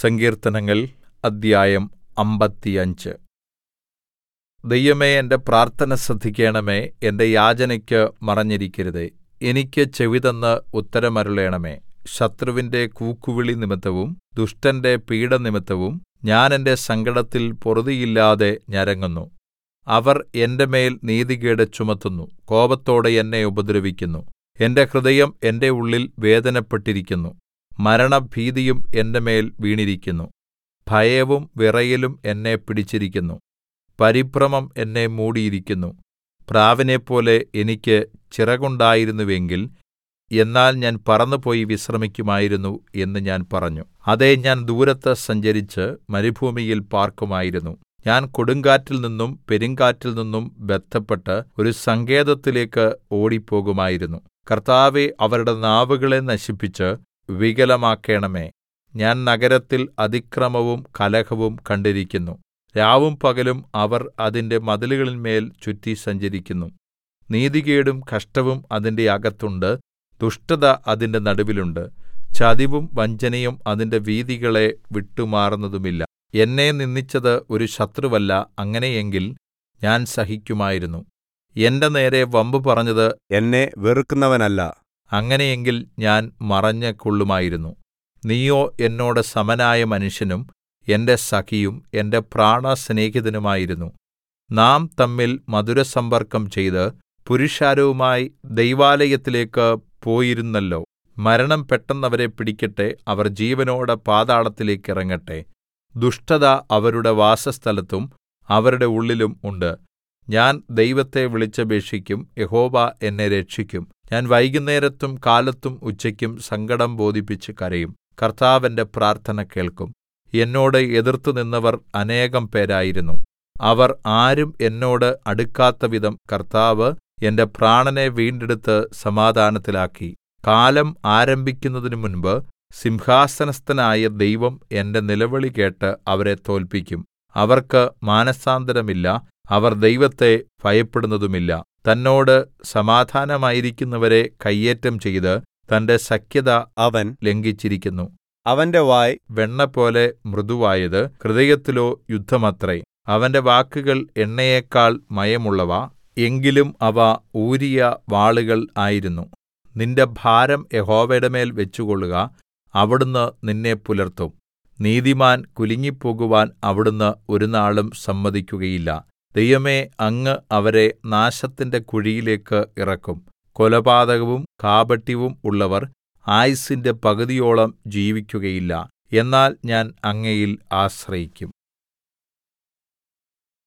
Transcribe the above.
സങ്കീർത്തനങ്ങൾ അദ്ധ്യായം 55. ദൈവമേ, എന്റെ പ്രാർത്ഥന ശ്രദ്ധിക്കണമേ. എന്റെ യാചനയ്ക്ക് മറഞ്ഞിരിക്കരുതേ. എനിക്ക് ചെവിതന്ന് ഉത്തരമരുളേണമേ. ശത്രുവിന്റെ കൂക്കുവിളി നിമിത്തവും ദുഷ്ടന്റെ പീഡനിമിത്തവും ഞാൻ എന്റെ സങ്കടത്തിൽ പൊറുതിയില്ലാതെ ഞരങ്ങുന്നു. അവർ എന്റെ മേൽ നീതികേട് ചുമത്തുന്നു, കോപത്തോടെ എന്നെ ഉപദ്രവിക്കുന്നു. എന്റെ ഹൃദയം എന്റെ ഉള്ളിൽ വേദനപ്പെട്ടിരിക്കുന്നു. മരണഭീതിയും എന്റെ മേൽ വീണിരിക്കുന്നു. ഭയവും വിറയലും എന്നെ പിടിച്ചിരിക്കുന്നു. പരിഭ്രമം എന്നെ മൂടിയിരിക്കുന്നു. പ്രാവിനെപ്പോലെ എനിക്ക് ചിറകുണ്ടായിരുന്നുവെങ്കിൽ എന്നാൽ ഞാൻ പറന്നുപോയി വിശ്രമിക്കുമായിരുന്നു എന്ന് ഞാൻ പറഞ്ഞു. അതേ, ഞാൻ ദൂരത്ത് സഞ്ചരിച്ച് മരുഭൂമിയിൽ പാർക്കുമായിരുന്നു. ഞാൻ കൊടുങ്കാറ്റിൽ നിന്നും പെരുങ്കാറ്റിൽ നിന്നും ബദ്ധപ്പെട്ട് ഒരു സങ്കേതത്തിലേക്ക് ഓടിപ്പോകുമായിരുന്നു. കർത്താവേ, അവരുടെ നാവുകളെ നശിപ്പിച്ച് വികലമാക്കണമേ. ഞാൻ നഗരത്തിൽ അതിക്രമവും കലഹവും കണ്ടിരിക്കുന്നു. രാവും പകലും അവർ അതിന്റെ മതിലുകളിന്മേൽ ചുറ്റി സഞ്ചരിക്കുന്നു. നീതികേടും കഷ്ടവും അതിന്റെ അകത്തുണ്ട്. ദുഷ്ടത അതിന്റെ നടുവിലുണ്ട്. ചതിവും വഞ്ചനയും അതിന്റെ വീഥികളെ വിട്ടുമാറുന്നതുമില്ല. എന്നെ നിന്ദിച്ചത് ഒരു ശത്രുവല്ല, അങ്ങനെയെങ്കിൽ ഞാൻ സഹിക്കുമായിരുന്നു. എന്റെ നേരെ വമ്പ് പറഞ്ഞത് എന്നെ വെറുക്കുന്നവനല്ല, അങ്ങനെയെങ്കിൽ ഞാൻ മറഞ്ഞ് കൊള്ളുമായിരുന്നു. നീയോ എന്നോട് സമനായ മനുഷ്യനും എന്റെ സഖിയും എന്റെ പ്രാണസ്നേഹിതനുമായിരുന്നു. നാം തമ്മിൽ മധുരസമ്പർക്കം ചെയ്ത് പുരുഷാരവുമായി ദൈവാലയത്തിലേക്ക് പോയിരുന്നല്ലോ. മരണം പെട്ടെന്ന് അവരെ പിടിക്കട്ടെ, അവർ ജീവനോടെ പാതാളത്തിലേക്ക് ഇറങ്ങട്ടെ. ദുഷ്ടത അവരുടെ വാസസ്ഥലത്തും അവരുടെ ഉള്ളിലും ഉണ്ട്. ഞാൻ ദൈവത്തെ വിളിച്ചപേക്ഷിക്കും, യഹോവ എന്നെ രക്ഷിക്കും. ഞാൻ വൈകുന്നേരത്തും കാലത്തും ഉച്ചയ്ക്കും സങ്കടം ബോധിപ്പിച്ച് കരയും. കർത്താവ് എന്റെ പ്രാർത്ഥന കേൾക്കും. എന്നോട് എതിർത്തുനിന്നവർ അനേകം പേരായിരുന്നു. അവർ ആരും എന്നോട് അടുക്കാത്തവിധം കർത്താവ് എന്റെ പ്രാണനെ വീണ്ടെടുത്ത് സമാധാനത്തിലാക്കി. കാലം ആരംഭിക്കുന്നതിനു മുൻപ് സിംഹാസനസ്ഥനായ ദൈവം എന്റെ നിലവിളി കേട്ട് അവരെ തോല്പിക്കും. അവർക്ക് മാനസാന്തരമില്ല, അവർ ദൈവത്തെ ഭയപ്പെടുന്നതുമില്ല. തന്നോട് സമാധാനമായിരിക്കുന്നവരെ കയ്യേറ്റം ചെയ്ത് തന്റെ സഖ്യത അവൻ ലംഘിച്ചിരിക്കുന്നു. അവന്റെ വായ് വെണ്ണപോലെ മൃദുവായത്, ഹൃദയത്തിലോ യുദ്ധമത്രേ. അവന്റെ വാക്കുകൾ എണ്ണയേക്കാൾ മയമുള്ളവ, എങ്കിലും അവ ഊരിയ വാളുകൾ ആയിരുന്നു. നിന്റെ ഭാരം യഹോവയുടെ മേൽ വെച്ചുകൊള്ളുക, അവിടുന്ന് നിന്നെ പുലർത്തും. നീതിമാൻ കുലുങ്ങിപ്പോകുവാൻ അവിടുന്ന് ഒരുനാളും സമ്മതിക്കുകയില്ല. ദൈവമേ, അങ്ങ് അവരെ നാശത്തിന്റെ കുഴിയിലേക്ക് ഇറക്കും. കൊലപാതകവും കാപട്യവും ഉള്ളവർ ആയുസ്സിന്റെ പകുതിയോളം ജീവിക്കുകയില്ല. എന്നാൽ ഞാൻ അങ്ങയിൽ ആശ്രയിക്കും.